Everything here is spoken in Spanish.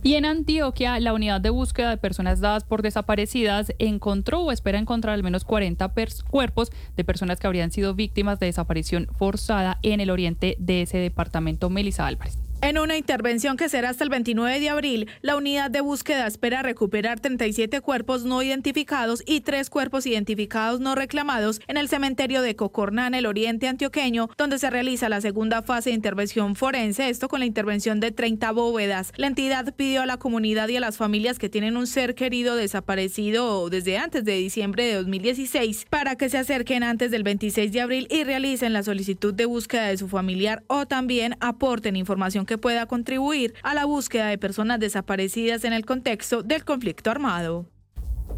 Y en Antioquia, la unidad de búsqueda de personas dadas por desaparecidas encontró o espera encontrar al menos 40 cuerpos de personas que habrían sido víctimas de desaparición forzada en el oriente de ese departamento. Melissa Álvarez. En una intervención que será hasta el 29 de abril, la unidad de búsqueda espera recuperar 37 cuerpos no identificados y 3 cuerpos identificados no reclamados en el cementerio de Cocorná, en el oriente antioqueño, donde se realiza la segunda fase de intervención forense, esto con la intervención de 30 bóvedas. La entidad pidió a la comunidad y a las familias que tienen un ser querido desaparecido desde antes de diciembre de 2016 para que se acerquen antes del 26 de abril y realicen la solicitud de búsqueda de su familiar o también aporten información que pueda contribuir a la búsqueda de personas desaparecidas en el contexto del conflicto armado.